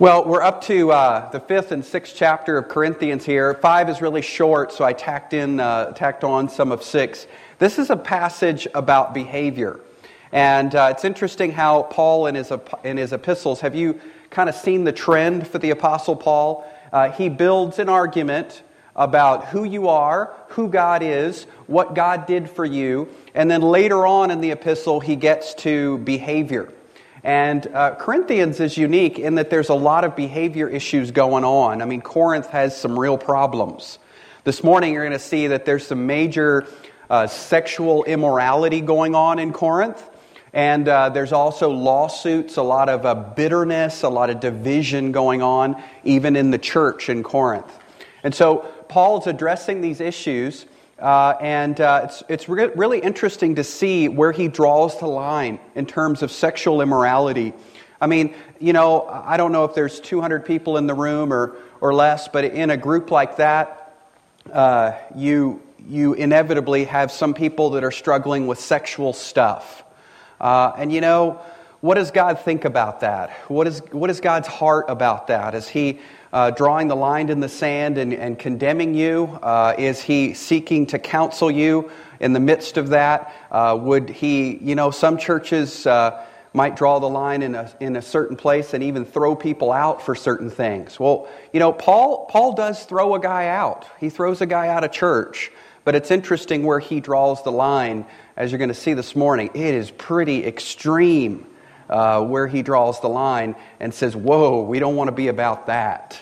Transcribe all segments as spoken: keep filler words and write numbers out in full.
Well, we're up to uh, the fifth and sixth chapter of Corinthians here. Five is really short, so I tacked in, uh, tacked on some of six. This is a passage about behavior, and uh, it's interesting how Paul in his in his epistles. Have you kind of seen the trend for the Apostle Paul? Uh, he builds an argument about who you are, who God is, what God did for you, and then later on in the epistle, he gets to behavior. And uh, Corinthians is unique in that there's a lot of behavior issues going on. I mean, Corinth has some real problems. This morning you're going to see that there's some major uh, sexual immorality going on in Corinth. And uh, there's also lawsuits, a lot of uh, bitterness, a lot of division going on, even in the church in Corinth. And so Paul's addressing these issues. Uh, and uh, it's it's re- really interesting to see where he draws the line in terms of sexual immorality. I mean, you know, I don't know if there's two hundred people in the room or or less, but in a group like that, uh, you you inevitably have some people that are struggling with sexual stuff. Uh, and you know, what does God think about that? What is what is God's heart about that? Is He Uh, drawing the line in the sand and, and condemning you? Uh, is he seeking to counsel you in the midst of that? Uh, would he, you know, some churches uh, might draw the line in a in a certain place and even throw people out for certain things. Well, you know, Paul Paul does throw a guy out. He throws a guy out of church. But it's interesting where he draws the line, as you're going to see this morning. It is pretty extreme. Uh, where he draws the line and says, whoa, we don't want to be about that.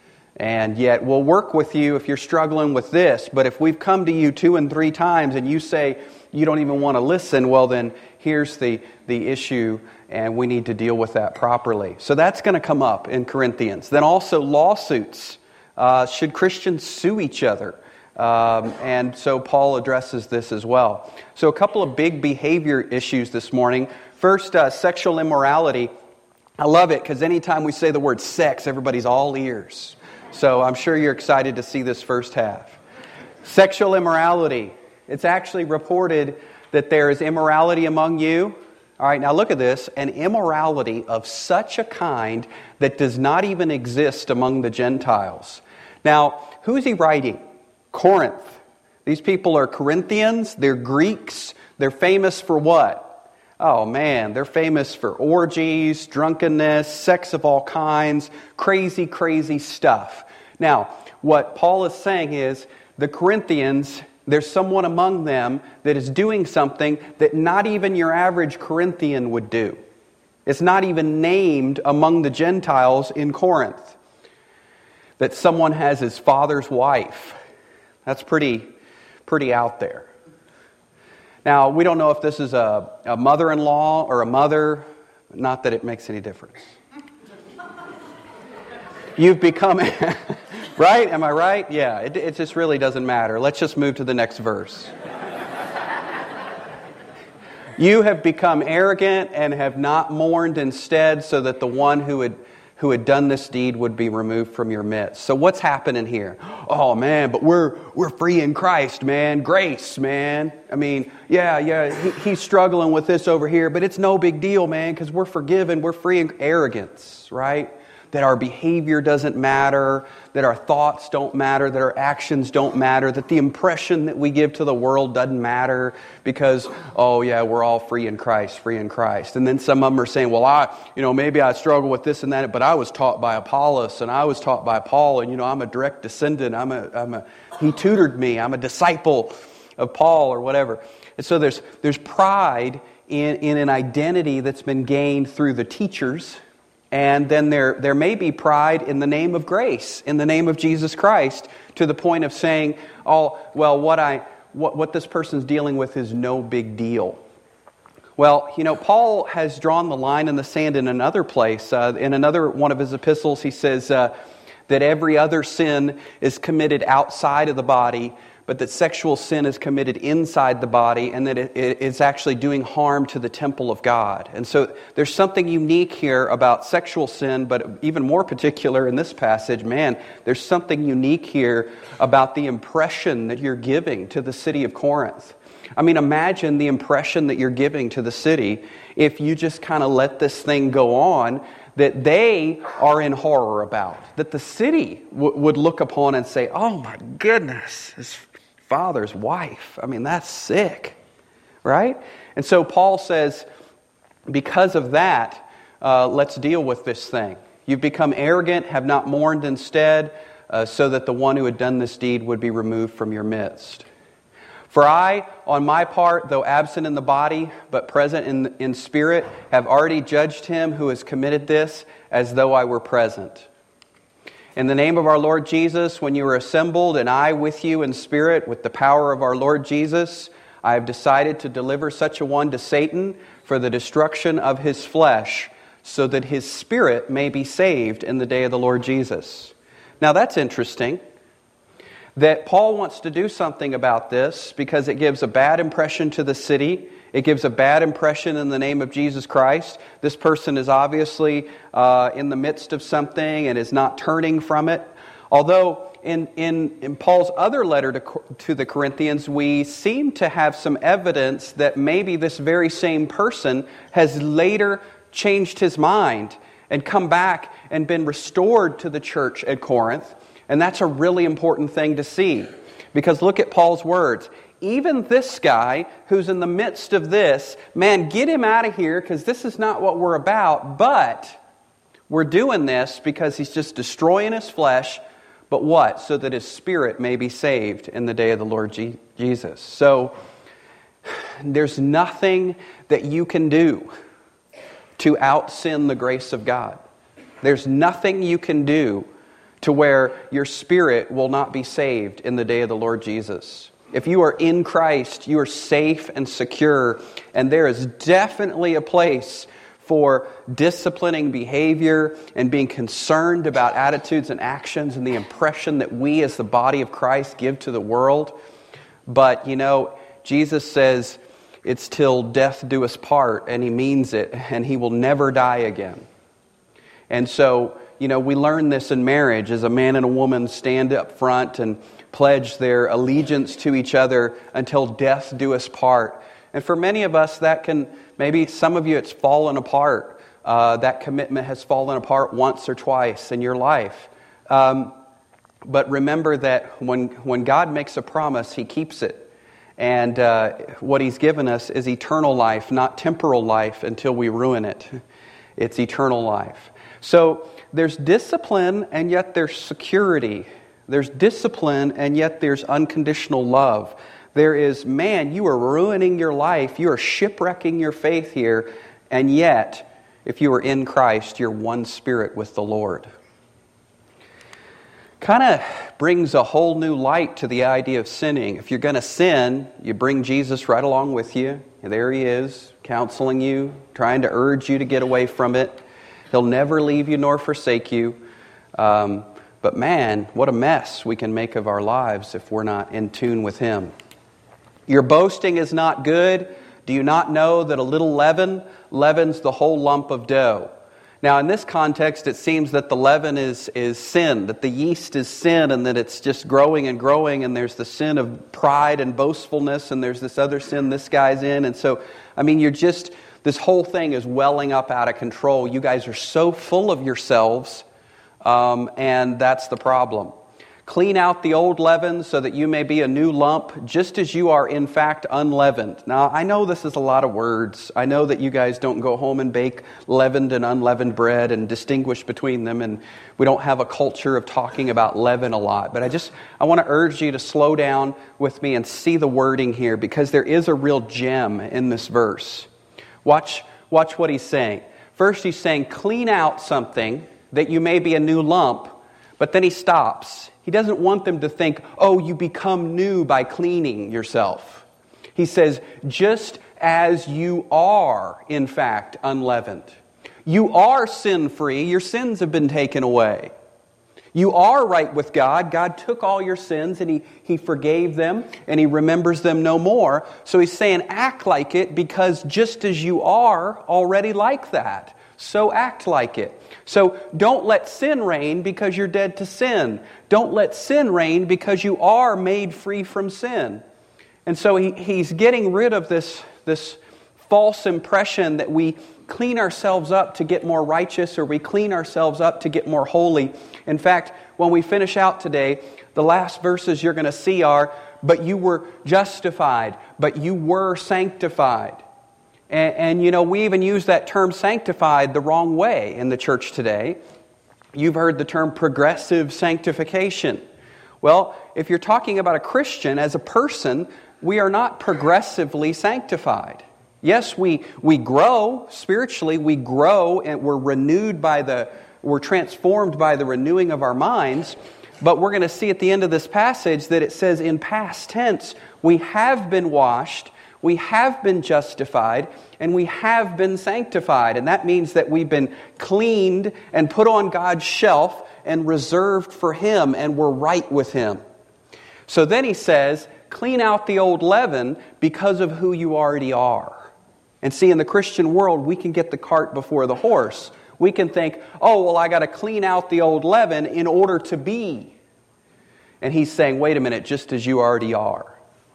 And yet we'll work with you if you're struggling with this, but if we've come to you two and three times and you say you don't even want to listen, well then here's the, the issue and we need to deal with that properly. So that's going to come up in Corinthians. Then also lawsuits. Uh, should Christians sue each other? Um, and so Paul addresses this as well. So a couple of big behavior issues this morning. First, uh, sexual immorality. I love it because anytime we say the word sex, everybody's all ears. So I'm sure you're excited to see this first half. Sexual immorality. It's actually reported that there is immorality among you. All right, now look at this. An immorality of such a kind that does not even exist among the Gentiles. Now, who's he writing? Corinth. These people are Corinthians. They're Greeks. They're famous for what? Oh man, they're famous for orgies, drunkenness, sex of all kinds, crazy, crazy stuff. Now, what Paul is saying is, the Corinthians, there's someone among them that is doing something that not even your average Corinthian would do. It's not even named among the Gentiles in Corinth. That someone has his father's wife. That's pretty, pretty out there. Now, we don't know if this is a, a mother-in-law or a mother. Not that it makes any difference. You've become... Right? Am I right? Yeah, it, it just really doesn't matter. Let's just move to the next verse. You have become arrogant and have not mourned instead, so that the one who had who had done this deed would be removed from your midst. So what's happening here? Oh man, but we're we're free in Christ, man. Grace, man. I mean, yeah, yeah, he, he's struggling with this over here, but it's no big deal, man, because we're forgiven, we're free in arrogance, right? That our behavior doesn't matter, that our thoughts don't matter, that our actions don't matter, that the impression that we give to the world doesn't matter because, oh yeah, we're all free in Christ, free in Christ. And then some of them are saying, well, I, you know, maybe I struggle with this and that, but I was taught by Apollos and I was taught by Paul, and you know, I'm a direct descendant. I'm a, I'm a, he tutored me. I'm a disciple of Paul or whatever. And so there's there's pride in, in an identity that's been gained through the teachers. And then there there may be pride in the name of grace, in the name of Jesus Christ, to the point of saying, oh, well, what I what, what this person's dealing with is no big deal. Well, you know, Paul has drawn the line in the sand in another place. Uh, in another one of his epistles, he says uh, that every other sin is committed outside of the body, but that sexual sin is committed inside the body, and that it, it, it's actually doing harm to the temple of God. And so there's something unique here about sexual sin, but even more particular in this passage, man, there's something unique here about the impression that you're giving to the city of Corinth. I mean, imagine the impression that you're giving to the city if you just kind of let this thing go on, that they are in horror about, that the city w- would look upon and say, oh my goodness, his father's wife. I mean, that's sick, right? And so Paul says, because of that, uh, let's deal with this thing. You've become arrogant, have not mourned instead, uh, so that the one who had done this deed would be removed from your midst. For I, on my part, though absent in the body, but present in, in spirit, have already judged him who has committed this, as though I were present. In the name of our Lord Jesus, when you are assembled, and I with you in spirit, with the power of our Lord Jesus, I have decided to deliver such a one to Satan for the destruction of his flesh, so that his spirit may be saved in the day of the Lord Jesus. Now that's interesting, that Paul wants to do something about this because it gives a bad impression to the city. It gives a bad impression in the name of Jesus Christ. This person is obviously uh, in the midst of something and is not turning from it. Although in, in, in Paul's other letter to, to the Corinthians, we seem to have some evidence that maybe this very same person has later changed his mind and come back and been restored to the church at Corinth. And that's a really important thing to see. Because look at Paul's words. Even this guy who's in the midst of this, man, get him out of here because this is not what we're about. But we're doing this because he's just destroying his flesh. But what? So that his spirit may be saved in the day of the Lord G- Jesus. So there's nothing that you can do to out-sin the grace of God. There's nothing you can do to where your spirit will not be saved in the day of the Lord Jesus. If you are in Christ, you are safe and secure, and there is definitely a place for disciplining behavior and being concerned about attitudes and actions and the impression that we as the body of Christ give to the world. But, you know, Jesus says it's till death do us part, and He means it, and He will never die again. And so, you know, we learn this in marriage as a man and a woman stand up front and pledge their allegiance to each other until death do us part. And for many of us, that can, maybe some of you, it's fallen apart. Uh, that commitment has fallen apart once or twice in your life. Um, but remember that when, when God makes a promise, He keeps it. And uh, what He's given us is eternal life, not temporal life until we ruin it. It's eternal life. So there's discipline and yet there's security. There's discipline and yet there's unconditional love. There is, man, you are ruining your life. You are shipwrecking your faith here. And yet, if you are in Christ, you're one spirit with the Lord. Kind of brings a whole new light to the idea of sinning. If you're going to sin, you bring Jesus right along with you. And there He is, counseling you, trying to urge you to get away from it. He'll never leave you nor forsake you. Um, but man, what a mess we can make of our lives if we're not in tune with Him. Your boasting is not good. Do you not know that a little leaven leavens the whole lump of dough? Now, in this context, it seems that the leaven is, is sin, that the yeast is sin, and that it's just growing and growing, and there's the sin of pride and boastfulness, and there's this other sin this guy's in. And so, I mean, you're just... This whole thing is welling up out of control. You guys are so full of yourselves, um, and that's the problem. Clean out the old leaven so that you may be a new lump, just as you are in fact unleavened. Now, I know this is a lot of words. I know that you guys don't go home and bake leavened and unleavened bread and distinguish between them, and we don't have a culture of talking about leaven a lot. But I just, I want to urge you to slow down with me and see the wording here, because there is a real gem in this verse. Watch, watch what he's saying. First, he's saying, clean out something that you may be a new lump, but then he stops. He doesn't want them to think, oh, you become new by cleaning yourself. He says, just as you are, in fact, unleavened. You are sin-free. Your sins have been taken away. You are right with God. God took all your sins and he, he forgave them and He remembers them no more. So He's saying act like it, because just as you are already like that, so act like it. So don't let sin reign because you're dead to sin. Don't let sin reign because you are made free from sin. And so he, he's getting rid of this, this false impression that we clean ourselves up to get more righteous, or we clean ourselves up to get more holy. In fact, when we finish out today, the last verses you're going to see are, but you were justified, but you were sanctified. And, and you know, we even use that term sanctified the wrong way in the church today. You've heard the term progressive sanctification. Well, if you're talking about a Christian as a person, we are not progressively sanctified. Yes, we, we grow spiritually, we grow and we're renewed by the, we're transformed by the renewing of our minds. But we're going to see at the end of this passage that it says in past tense, we have been washed, we have been justified, and we have been sanctified. And that means that we've been cleaned and put on God's shelf and reserved for Him, and we're right with Him. So then he says, clean out the old leaven because of who you already are. And see, in the Christian world, we can get the cart before the horse. We can think, oh, well, I got to clean out the old leaven in order to be. And he's saying, wait a minute, just as you already are.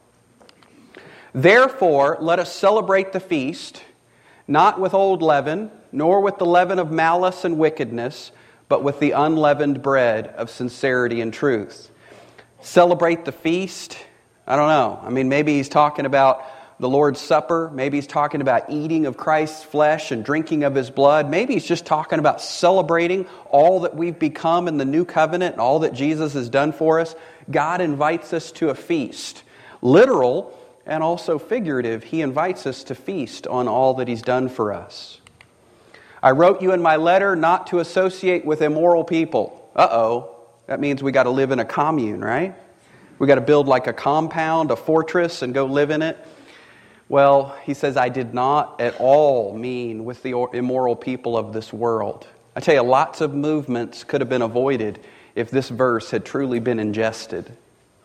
Therefore, let us celebrate the feast, not with old leaven, nor with the leaven of malice and wickedness, but with the unleavened bread of sincerity and truth. Celebrate the feast? I don't know. I mean, maybe he's talking about the Lord's Supper. Maybe he's talking about eating of Christ's flesh and drinking of His blood. Maybe he's just talking about celebrating all that we've become in the new covenant and all that Jesus has done for us. God invites us to a feast. Literal and also figurative, He invites us to feast on all that He's done for us. I wrote you in my letter not to associate with immoral people. Uh-oh. That means we got to live in a commune, right? We got to build like a compound, a fortress, and go live in it. Well, he says, I did not at all mean with the immoral people of this world. I tell you, lots of movements could have been avoided if this verse had truly been ingested.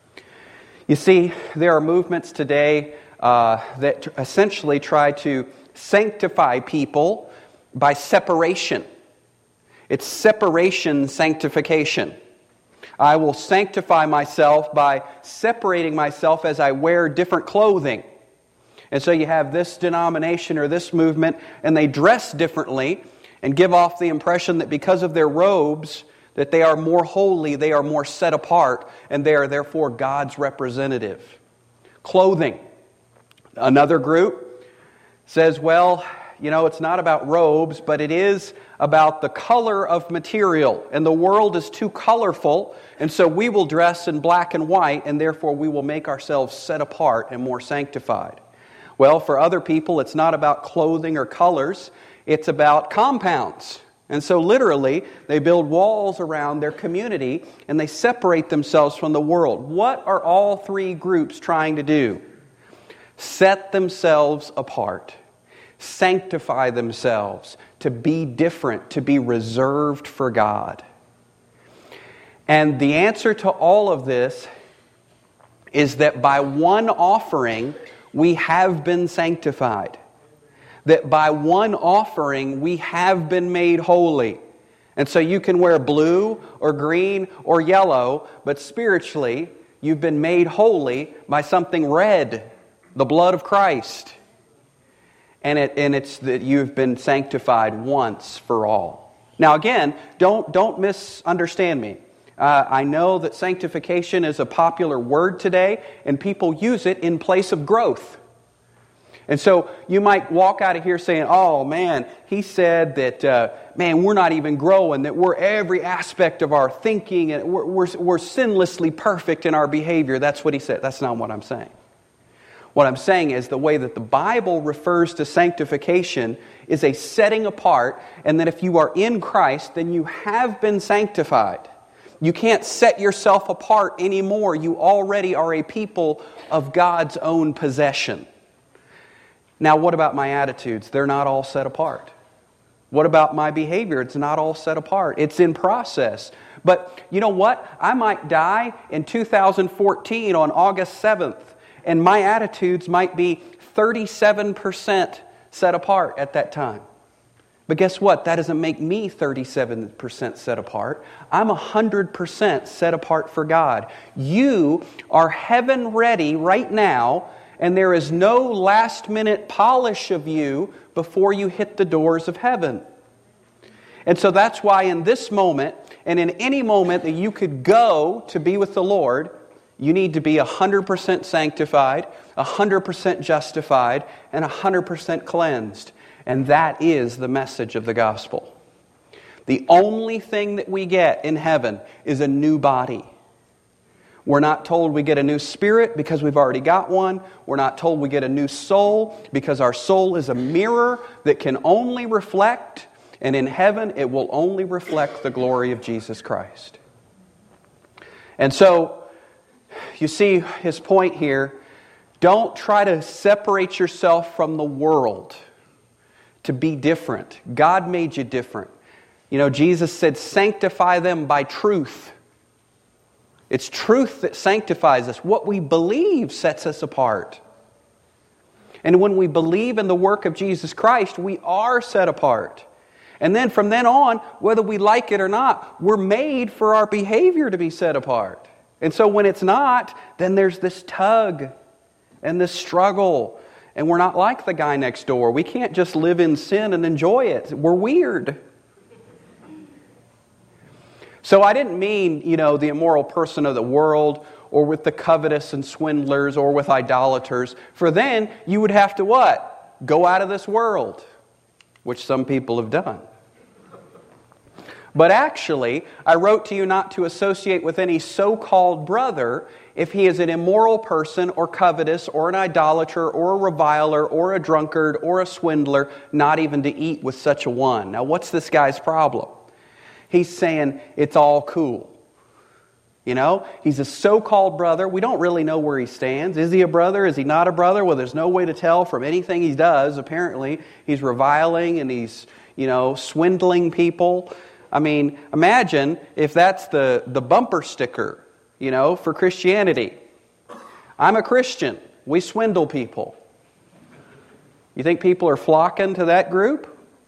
You see, there are movements today uh, that essentially try to sanctify people by separation. It's separation sanctification. I will sanctify myself by separating myself as I wear different clothing. And so you have this denomination or this movement, and they dress differently and give off the impression that because of their robes, that they are more holy, they are more set apart, and they are therefore God's representative. Clothing. Another group says, well, you know, it's not about robes, but it is about the color of material. And the world is too colorful, and so we will dress in black and white, and therefore we will make ourselves set apart and more sanctified. Well, for other people, it's not about clothing or colors. It's about compounds. And so literally, they build walls around their community and they separate themselves from the world. What are all three groups trying to do? Set themselves apart. Sanctify themselves to be different, to be reserved for God. And the answer to all of this is that by one offering, we have been sanctified. That by one offering, we have been made holy. And so you can wear blue or green or yellow, but spiritually, you've been made holy by something red, the blood of Christ. And, it, and it's that you've been sanctified once for all. Now again, don't, don't misunderstand me. Uh, I know that sanctification is a popular word today, and people use it in place of growth. And so you might walk out of here saying, oh man, he said that, uh, man, we're not even growing, that we're every aspect of our thinking, and we're, we're, we're sinlessly perfect in our behavior. That's what he said. That's not what I'm saying. What I'm saying is the way that the Bible refers to sanctification is a setting apart, and that if you are in Christ, then you have been sanctified. You can't set yourself apart anymore. You already are a people of God's own possession. Now, what about my attitudes? They're not all set apart. What about my behavior? It's not all set apart. It's in process. But you know what? I might die in two thousand fourteen on August seventh, and my attitudes might be thirty-seven percent set apart at that time. But guess what? That doesn't make me thirty-seven percent set apart. I'm one hundred percent set apart for God. You are heaven ready right now, and there is no last-minute polish of you before you hit the doors of heaven. And so that's why in this moment, and in any moment that you could go to be with the Lord, you need to be one hundred percent sanctified, one hundred percent justified, and one hundred percent cleansed. And that is the message of the gospel. The only thing that we get in heaven is a new body. We're not told we get a new spirit because we've already got one. We're not told we get a new soul because our soul is a mirror that can only reflect, and in heaven it will only reflect the glory of Jesus Christ. And so, you see his point here, don't try to separate yourself from the world to be different. God made you different. You know, Jesus said, sanctify them by truth. It's truth that sanctifies us. What we believe sets us apart. And when we believe in the work of Jesus Christ, we are set apart. And then from then on, whether we like it or not, we're made for our behavior to be set apart. And so when it's not, then there's this tug and this struggle. And we're not like the guy next door. We can't just live in sin and enjoy it. We're weird. So I didn't mean, you know, the immoral person of the world, or with the covetous and swindlers, or with idolaters. For then, you would have to what? Go out of this world, which some people have done. But actually, I wrote to you not to associate with any so-called brother if he is an immoral person, or covetous, or an idolater, or a reviler, or a drunkard, or a swindler, not even to eat with such a one. Now, what's this guy's problem? He's saying it's all cool. You know, he's a so-called brother. We don't really know where he stands. Is he a brother? Is he not a brother? Well, there's no way to tell from anything he does. Apparently, he's reviling and he's, you know, swindling people. I mean, imagine if that's the, the bumper sticker, you know, for Christianity. I'm a Christian. We swindle people. You think people are flocking to that group?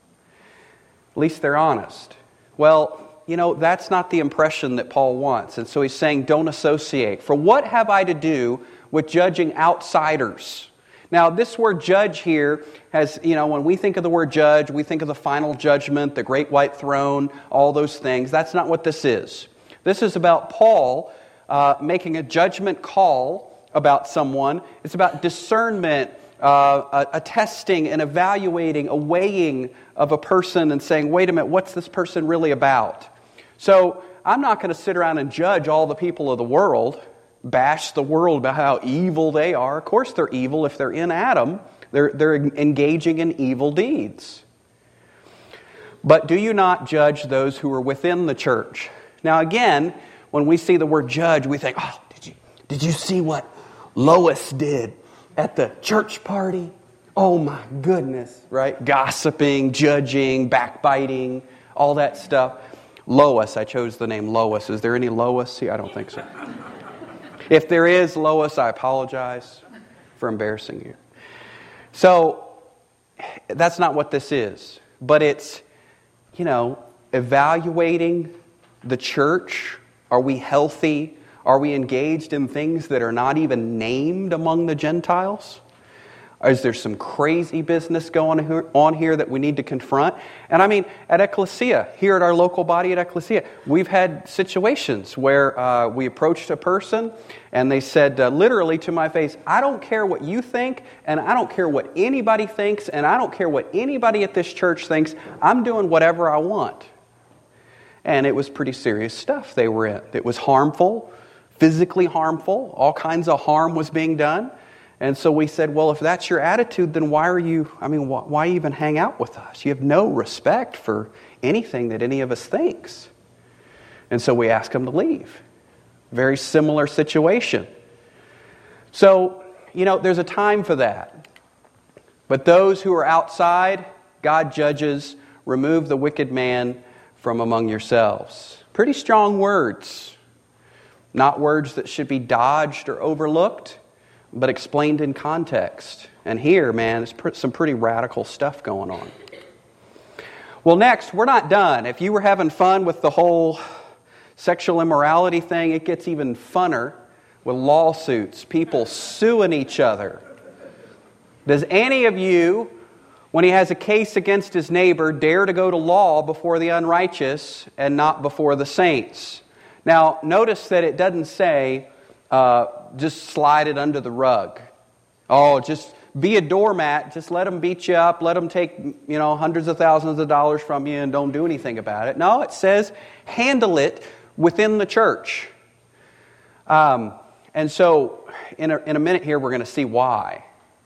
At least they're honest. Well, you know, that's not the impression that Paul wants. And so he's saying, don't associate. For what have I to do with judging outsiders? Now, this word judge here has, you know, when we think of the word judge, we think of the final judgment, the great white throne, all those things. That's not what this is. This is about Paul uh, making a judgment call about someone. It's about discernment, uh, a, a testing, and evaluating, a weighing of a person and saying, wait a minute, what's this person really about? So I'm not going to sit around and judge all the people of the world, bash the world about how evil they are. Of course they're evil if they're in Adam. They're, they're engaging in evil deeds. But do you not judge those who are within the church? Now again, when we see the word judge, we think, oh, did you, did you see what Lois did at the church party? Oh my goodness, right? Gossiping, judging, backbiting, all that stuff. Lois, I chose the name Lois. Is there any Lois here? I don't think so. If there is Lois, I apologize for embarrassing you. So, that's not what this is. But it's, you know, evaluating the church. Are we healthy? Are we engaged in things that are not even named among the Gentiles? Is there some crazy business going on here that we need to confront? And I mean, at Ecclesia, here at our local body at Ecclesia, we've had situations where uh, we approached a person and they said uh, literally to my face, I don't care what you think, and I don't care what anybody thinks, and I don't care what anybody at this church thinks. I'm doing whatever I want. And it was pretty serious stuff they were in. It was harmful, physically harmful. All kinds of harm was being done. And so we said, well, if that's your attitude, then why are you, I mean, why, why even hang out with us? You have no respect for anything that any of us thinks. And so we asked them to leave. Very similar situation. So, you know, there's a time for that. But those who are outside, God judges, remove the wicked man from among yourselves. Pretty strong words. Not words that should be dodged or overlooked, but explained in context. And here, man, there's some pretty radical stuff going on. Well, next, we're not done. If you were having fun with the whole sexual immorality thing, it gets even funner with lawsuits, people suing each other Does any of you, when he has a case against his neighbor, dare to go to law before the unrighteous and not before the saints? Now, notice that it doesn't say, uh, just slide it under the rug. Oh, just be a doormat. Just let them beat you up. Let them take, you know, hundreds of thousands of dollars from you and don't do anything about it. No, it says handle it within the church. Um, and so, in a, in a minute here, we're going to see why.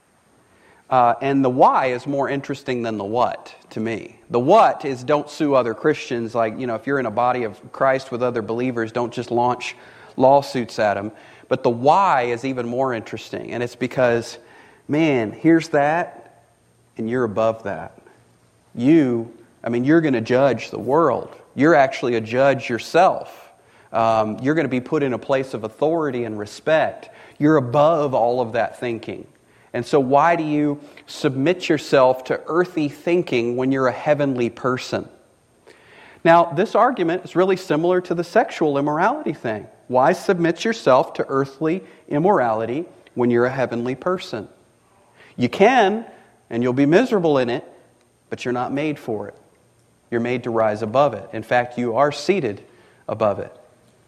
Uh, and the why is more interesting than the what to me. The what is don't sue other Christians. Like, you know, if you're in a body of Christ with other believers, don't just launch lawsuits at them. But the why is even more interesting. And it's because, man, here's that, and you're above that. You, I mean, you're going to judge the world. You're actually a judge yourself. Um, you're going to be put in a place of authority and respect. You're above all of that thinking. And so why do you submit yourself to earthy thinking when you're a heavenly person? Now, this argument is really similar to the sexual immorality thing. Why submit yourself to earthly immorality when you're a heavenly person? You can, and you'll be miserable in it, but you're not made for it. You're made to rise above it. In fact, you are seated above it.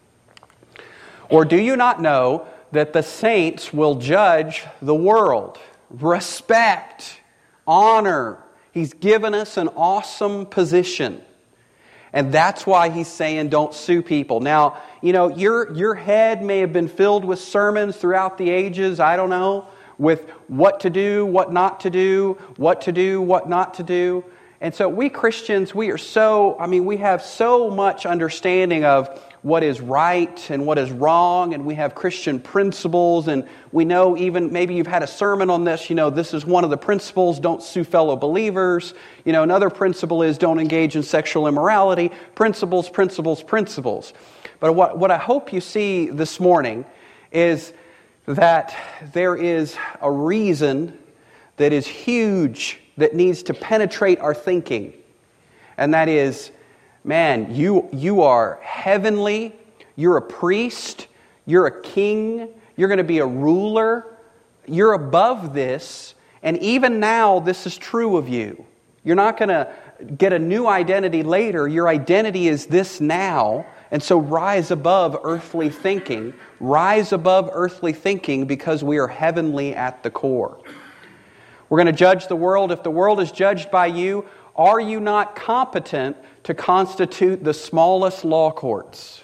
Or do you not know that the saints will judge the world? Respect, honor. He's given us an awesome position. And that's why he's saying don't sue people. Now, you know, your, your head may have been filled with sermons throughout the ages, I don't know, with what to do, what not to do, what to do, what not to do. And so we Christians, we are so, I mean, we have so much understanding of what is right and what is wrong, and we have Christian principles, and we know even, maybe you've had a sermon on this, you know, this is one of the principles, don't sue fellow believers. You know, another principle is don't engage in sexual immorality. Principles, principles, principles. But what, what I hope you see this morning is that there is a reason that is huge that needs to penetrate our thinking. And that is, man, you, you are heavenly, you're a priest, you're a king, you're going to be a ruler, you're above this, and even now this is true of you. You're not going to get a new identity later, your identity is this now, and so rise above earthly thinking, rise above earthly thinking because we are heavenly at the core. We're going to judge the world. If the world is judged by you, are you not competent to constitute the smallest law courts?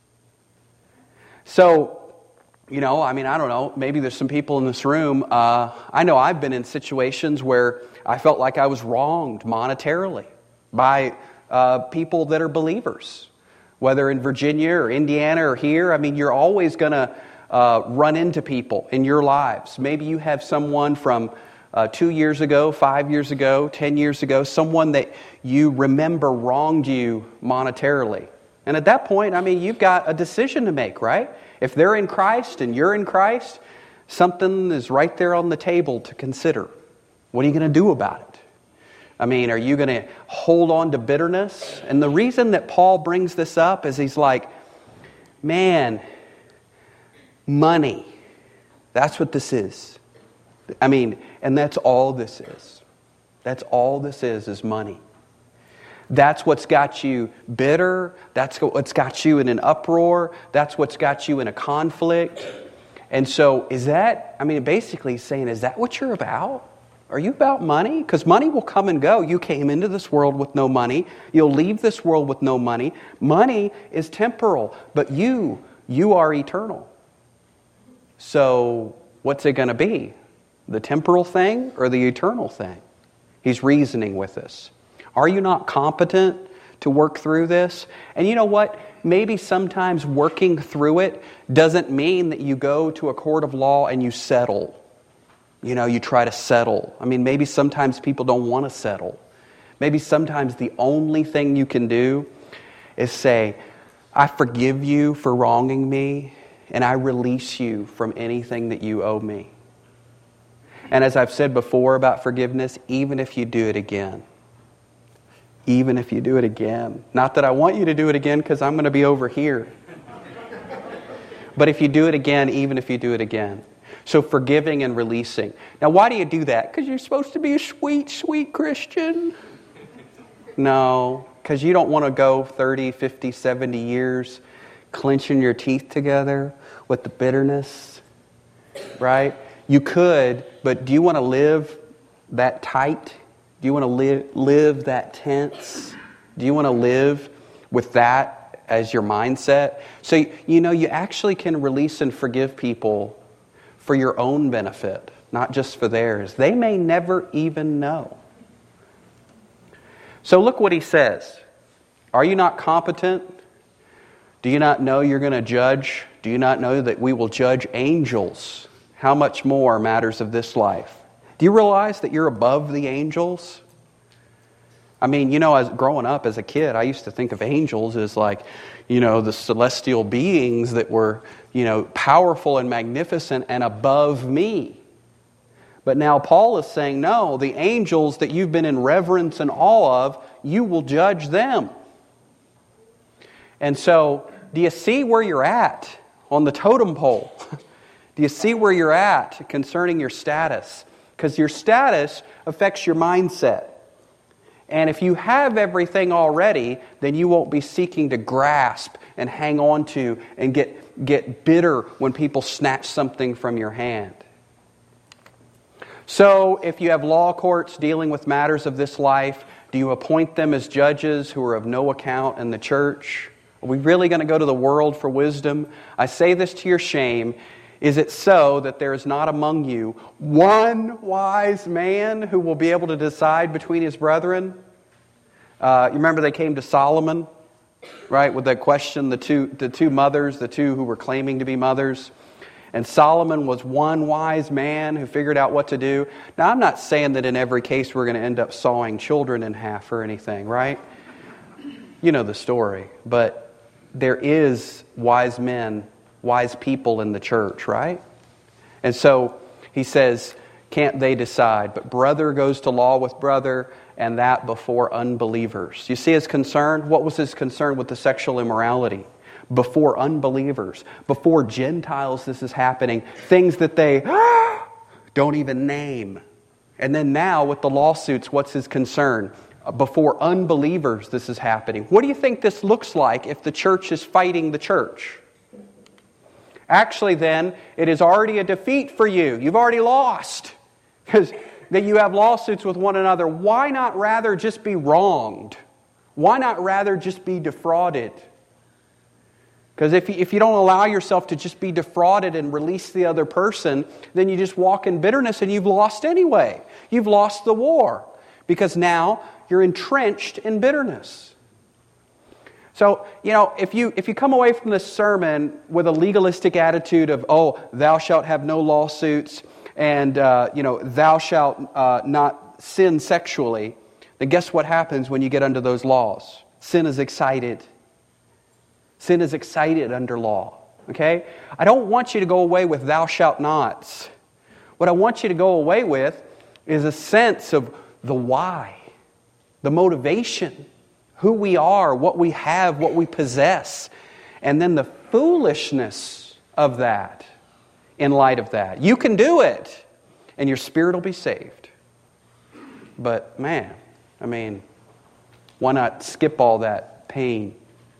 So, you know, I mean, I don't know, maybe there's some people in this room, uh, I know I've been in situations where I felt like I was wronged monetarily by uh, people that are believers. Whether in Virginia or Indiana or here, I mean, you're always going to uh, run into people in your lives. Maybe you have someone from Uh, two years ago, five years ago, ten years ago, someone that you remember wronged you monetarily. And at that point, I mean, you've got a decision to make, right? If they're in Christ and you're in Christ, something is right there on the table to consider. What are you going to do about it? I mean, are you going to hold on to bitterness? And the reason that Paul brings this up is he's like, man, money, that's what this is. I mean, and that's all this is. That's all this is, is money. That's what's got you bitter. That's what's got you in an uproar. That's what's got you in a conflict. And so is that, I mean, basically saying, is that what you're about? Are you about money? Because money will come and go. You came into this world with no money. You'll leave this world with no money. Money is temporal, but you, you are eternal. So what's it going to be? The temporal thing or the eternal thing? He's reasoning with us. Are you not competent to work through this? And you know what? Maybe sometimes working through it doesn't mean that you go to a court of law and you settle. You know, you try to settle. I mean, maybe sometimes people don't want to settle. Maybe sometimes the only thing you can do is say, I forgive you for wronging me, and I release you from anything that you owe me. And as I've said before about forgiveness, even if you do it again, even if you do it again, not that I want you to do it again because I'm going to be over here, but if you do it again, even if you do it again, So forgiving and releasing. Now, why do you do that? Because you're supposed to be a sweet, sweet Christian? No, because you don't want to go thirty, fifty, seventy years clenching your teeth together with the bitterness, right? You could, but do you want to live that tight? Do you want to live, live that tense? Do you want to live with that as your mindset? So, you know, you actually can release and forgive people for your own benefit, not just for theirs. They may never even know. So look what he says. Are you not competent? Do you not know you're going to judge? Do you not know that we will judge angels? How much more matters of this life? Do you realize that you're above the angels? I mean, you know, as growing up as a kid, I used to think of angels as like, you know, the celestial beings that were, you know, powerful and magnificent and above me. But now Paul is saying, no, the angels that you've been in reverence and awe of, you will judge them. And so, do you see where you're at on the totem pole? Do you see where you're at concerning your status? Because your status affects your mindset. And if you have everything already, then you won't be seeking to grasp and hang on to and get, get bitter when people snatch something from your hand. So, if you have law courts dealing with matters of this life, do you appoint them as judges who are of no account in the church? Are we really going to go to the world for wisdom? I say this to your shame. Is it so that there is not among you one wise man who will be able to decide between his brethren? Uh, you remember they came to Solomon, right, with that question, the two, the two mothers, the two who were claiming to be mothers. And Solomon was one wise man who figured out what to do. Now, I'm not saying that in every case we're going to end up sawing children in half or anything, right? You know the story. But there is wise men, wise people in the church, right? And so he says, can't they decide? But brother goes to law with brother, and that before unbelievers. You see his concern? What was his concern with the sexual immorality? Before unbelievers, before Gentiles this is happening, things that they don't even name. And then now with the lawsuits, what's his concern? Before unbelievers this is happening. What do you think this looks like if the church is fighting the church? Actually then, it is already a defeat for you. You've already lost. Because that you have lawsuits with one another. Why not rather just be wronged? Why not rather just be defrauded? Because if you, if you don't allow yourself to just be defrauded and release the other person, then you just walk in bitterness and you've lost anyway. You've lost the war. Because now you're entrenched in bitterness. So, you know, if you if you come away from this sermon with a legalistic attitude of, oh, thou shalt have no lawsuits, and, uh, you know, thou shalt uh, not sin sexually, then guess what happens when you get under those laws? Sin is excited. Sin is excited under law, okay? I don't want you to go away with thou shalt nots. What I want you to go away with is a sense of the why, the motivation, who we are, what we have, what we possess, and then the foolishness of that in light of that. You can do it, and your spirit will be saved. But man, I mean, why not skip all that pain?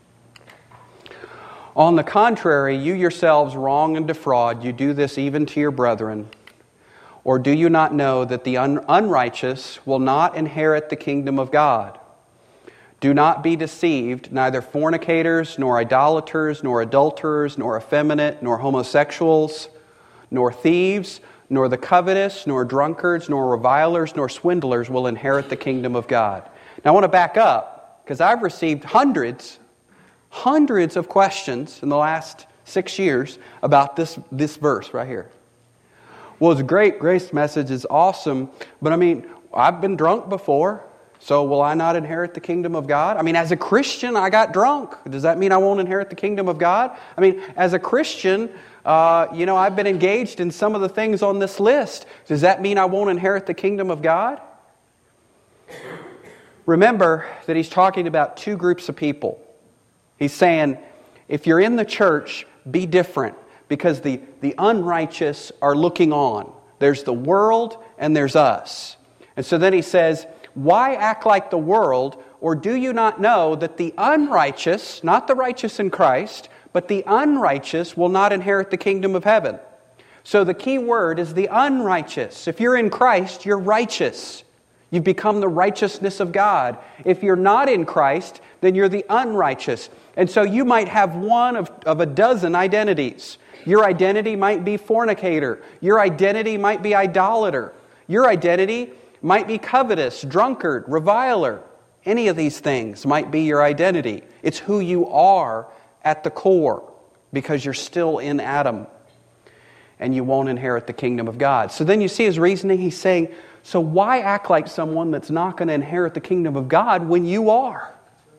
On the contrary, you yourselves wrong and defraud. You do this even to your brethren. Or do you not know that the un- unrighteous will not inherit the kingdom of God? Do not be deceived, neither fornicators, nor idolaters, nor adulterers, nor effeminate, nor homosexuals, nor thieves, nor the covetous, nor drunkards, nor revilers, nor swindlers will inherit the kingdom of God. Now I want to back up, because I've received hundreds, hundreds of questions in the last six years about this, this verse right here. Well, it's great, Grace message is awesome, but I mean, I've been drunk before, so will I not inherit the kingdom of God? I mean, as a Christian, I got drunk. Does that mean I won't inherit the kingdom of God? I mean, as a Christian, uh, you know, I've been engaged in some of the things on this list. Does that mean I won't inherit the kingdom of God? Remember that he's talking about two groups of people. He's saying, if you're in the church, be different. because the, the unrighteous are looking on. There's the world and there's us. And so then he says, why act like the world, or do you not know that the unrighteous, not the righteous in Christ, but the unrighteous will not inherit the kingdom of heaven? So the key word is the unrighteous. If you're in Christ, you're righteous. You've become the righteousness of God. If you're not in Christ, then you're the unrighteous. And so you might have one of, of a dozen identities. Your identity might be fornicator. Your identity might be idolater. Your identity might be covetous, drunkard, reviler. Any of these things might be your identity. It's who you are at the core, because you're still in Adam and you won't inherit the kingdom of God. So then you see his reasoning. He's saying, so why act like someone that's not going to inherit the kingdom of God when you are?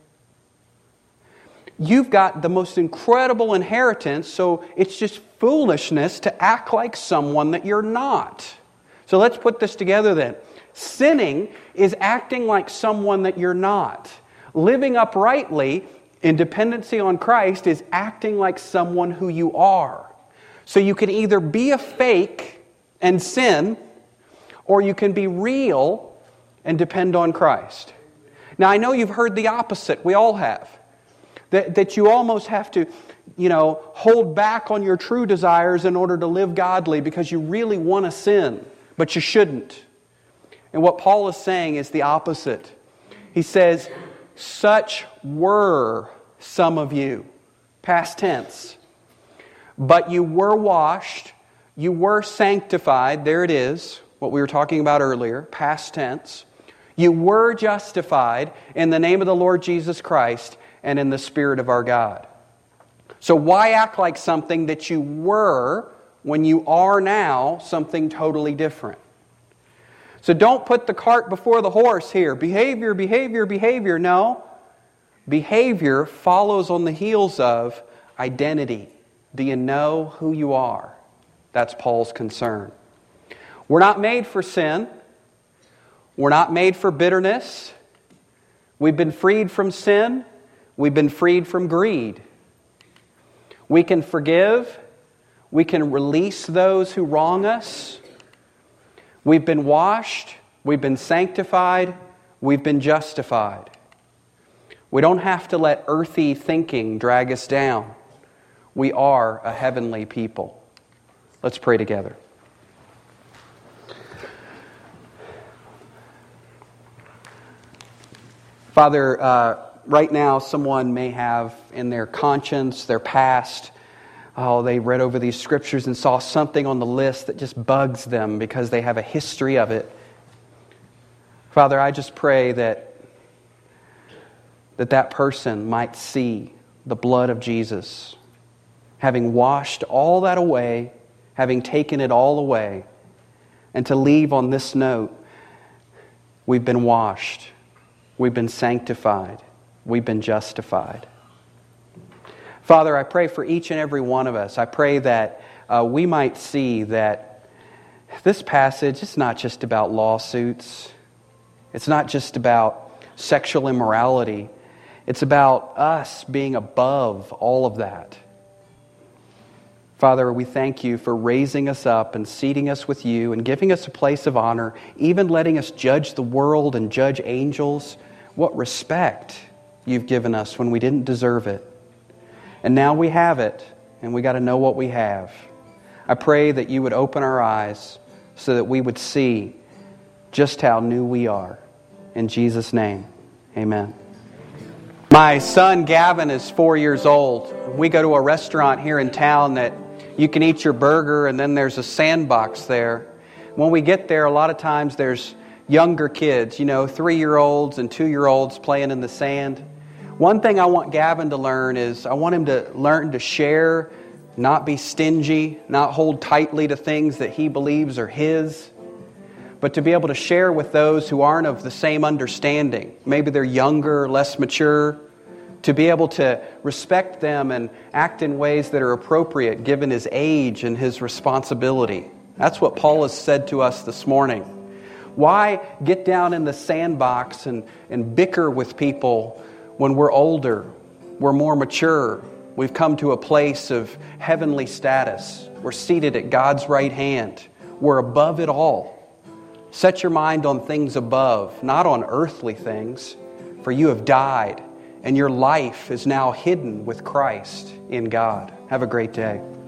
You've got the most incredible inheritance, so it's just foolishness to act like someone that you're not. So let's put this together then. Sinning is acting like someone that you're not. Living uprightly in dependency on Christ is acting like someone who you are. So you can either be a fake and sin, or you can be real and depend on Christ. Now I know you've heard the opposite. We all have. That, that you almost have to, you know, hold back on your true desires in order to live godly because you really want to sin, but you shouldn't. And what Paul is saying is the opposite. He says, such were some of you, past tense, but you were washed, you were sanctified, there it is, what we were talking about earlier, past tense. You were justified in the name of the Lord Jesus Christ and in the Spirit of our God. So why act like something that you were when you are now something totally different? So don't put the cart before the horse here. Behavior, behavior, behavior. No. Behavior follows on the heels of identity. Do you know who you are? That's Paul's concern. We're not made for sin. We're not made for bitterness. We've been freed from sin. We've been freed from greed. We can forgive. We can release those who wrong us. We've been washed. We've been sanctified. We've been justified. We don't have to let earthy thinking drag us down. We are a heavenly people. Let's pray together. Father, uh, right now someone may have in their conscience, their past, oh, they read over these scriptures and saw something on the list that just bugs them because they have a history of it. Father, I just pray that that, that person might see the blood of Jesus, having washed all that away, having taken it all away, and to leave on this note, we've been washed, we've been sanctified, we've been justified. Father, I pray for each and every one of us. I pray that uh, we might see that this passage is not just about lawsuits. It's not just about sexual immorality. It's about us being above all of that. Father, we thank you for raising us up and seating us with you and giving us a place of honor, even letting us judge the world and judge angels. What respect you've given us when we didn't deserve it. And now we have it, and we got to know what we have. I pray that you would open our eyes so that we would see just how new we are. In Jesus' name, amen. My son Gavin is four years old. We go to a restaurant here in town that you can eat your burger, and then there's a sandbox there. When we get there, a lot of times there's younger kids, you know, three-year-olds and two-year-olds playing in the sand. One thing I want Gavin to learn is I want him to learn to share, not be stingy, not hold tightly to things that he believes are his, but to be able to share with those who aren't of the same understanding. Maybe they're younger, less mature, to be able to respect them and act in ways that are appropriate given his age and his responsibility. That's what Paul has said to us this morning. Why get down in the sandbox and, and bicker with people when we're older, we're more mature, We've come to a place of heavenly status. We're seated at God's right hand. We're above it all. Set your mind on things above, not on earthly things, for you have died, and your life is now hidden with Christ in God. Have a great day.